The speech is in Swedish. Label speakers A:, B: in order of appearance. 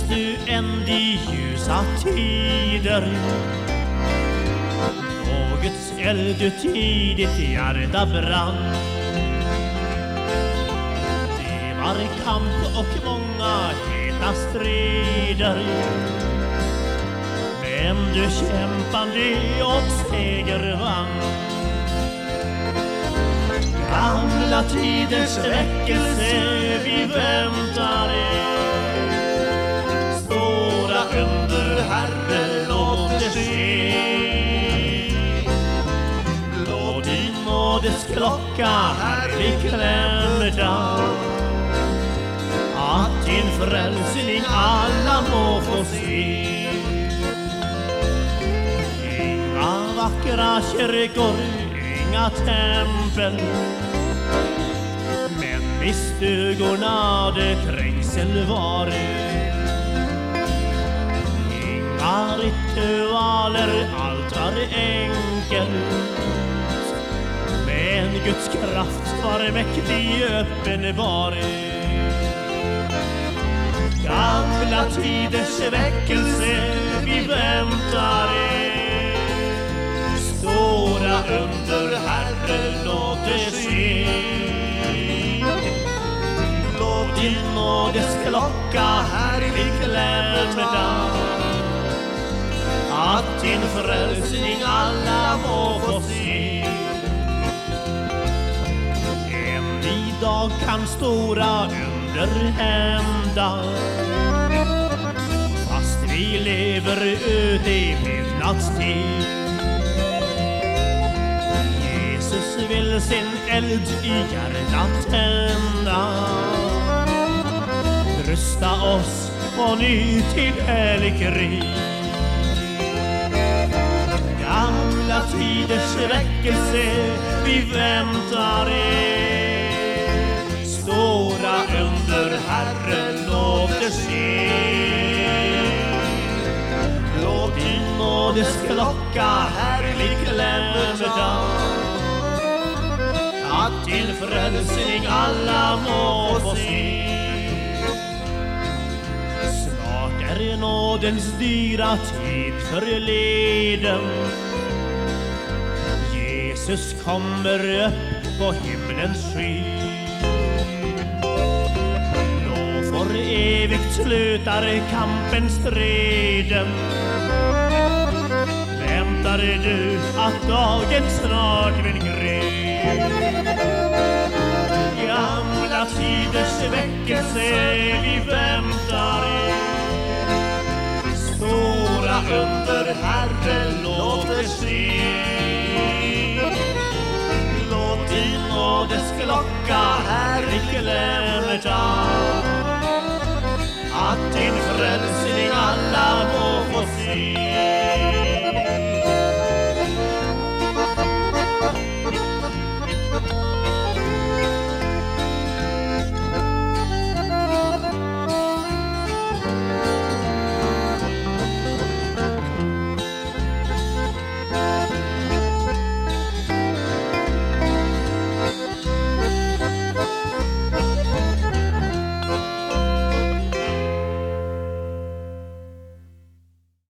A: du än de ljusa tider, då Guds eld ut i ditt hjärta brann. Det var kamp och många heta strider, men du kämpade och seger vann. Gamla tiders väckelse vi väntar er, stora under Herre låt det ske. Låt din nådes klocka härlig klämda, att din frälsning alla må få se. Inga vackra kyrkor, inga tempel, men i stugorna det trängsel var. Inga ritualer, allt var enkelt, men Guds kraft var mäktig uppenbar. Gamla tiders väckelse vi väntar er, stora under Herre låt det ske. Låt din nådes klocka härlig klämda, att din frälsning alla må få se. En idag kan stora under hända, fast vi lever ute i midnattstid. Jesus vill sin eld i hjärtat tända, rusta oss på ny till härlig krig. Gamla tiders väckelse vi väntar er, stora under Herre låt det ske. Låt din nådes klocka härlig klämda, att din frälsning alla må få se. Snart är nådens dyra tid förleden, Jesus kommer upp på himlens sky. Då för evigt slutar kampen striden. Väntar du att dagen snart vill gry? Gamla tiders väckelse vi väntar er, stora under Herre låt det ske. Låt din nådes klocka härlig klämda,